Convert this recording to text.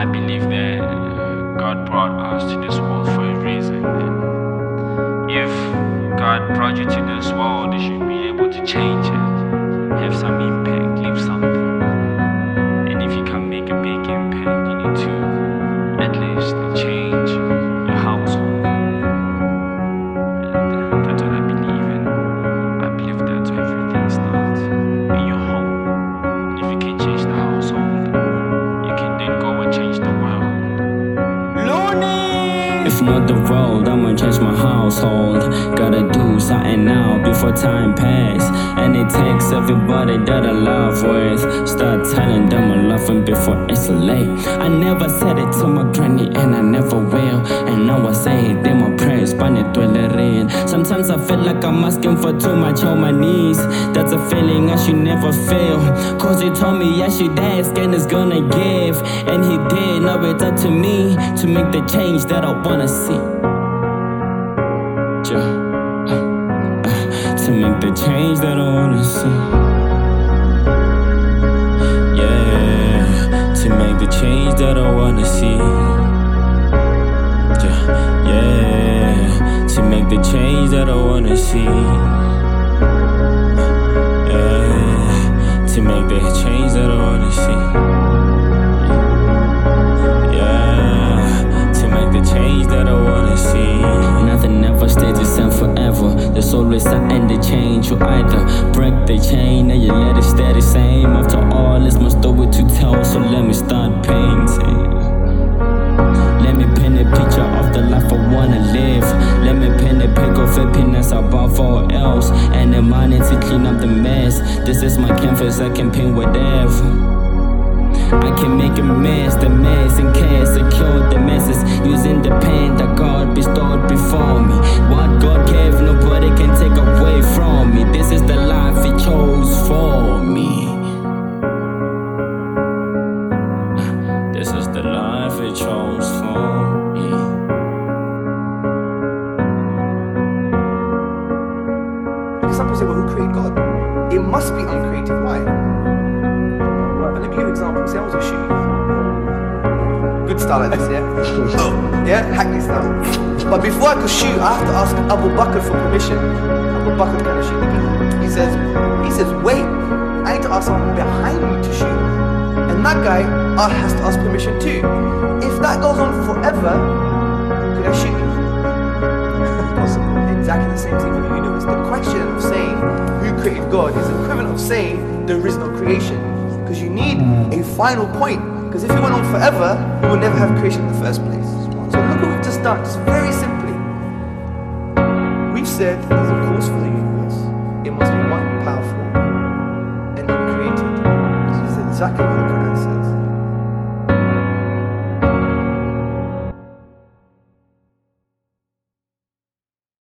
I believe that God brought us to this world for a reason. And if God brought you to this world, you should be able to change it, have some impact, leave something. And if you can make a big impact, you need to at least change your household. And that's what I believe in. I believe that's where everything starts, in your home. And if you can change the household, you can then go and change the world. If not the world, I'ma change my household. Gotta do something now before time pass. And it takes everybody that I love with. Start telling them I love them before it's late. I never said it to my granny and I never will. And now I say it in my prayers, sometimes I feel like I'm asking for too much on my knees. That's a feeling I should never feel. Cause he told me I should ask and it's gonna give. And he did, now it's up to me to make the change that I wanna see. To make the change that I wanna see. Yeah, to make the change that I wanna see. Yeah, to make the change that I wanna see. Yeah, to make the change that I wanna see. Yeah, to make the change that I wanna see. Nothing ever stays the same forever. There's always something to change. You either break the chain or you let it stay the same. After all, it's my story to tell, so let me start painting. Let me paint a picture of the life I wanna live. Let me paint a pic of happiness above all else, and the money to clean up the mess. This is my canvas, I can paint whatever. I can make a mess, the mess in case secure the messes, using the pain that God bestowed before me. What God gave, nobody can take away from me. This is the life He chose for me. This is the life He chose for me. Some people say, well, who created God? It must be uncreative. Why? Let me give you an example. Say I was a shoe. Good style like this, yeah? Yeah? Hackney style. But before I could shoot, I have to ask Abu Bakr for permission. Abu Bakr, can I shoot the game? He says, wait, I need to ask someone behind me to shoot. And that guy has to ask permission too. If that goes on forever, could I shoot you? Possible. Exactly the same thing for the universe. The question of saying who created God is equivalent of saying there is no creation. Because you need a final point. Because if it went on forever, we would never have creation in the first place. So look what we've just done, just very simply. We've said there's a cause for the universe.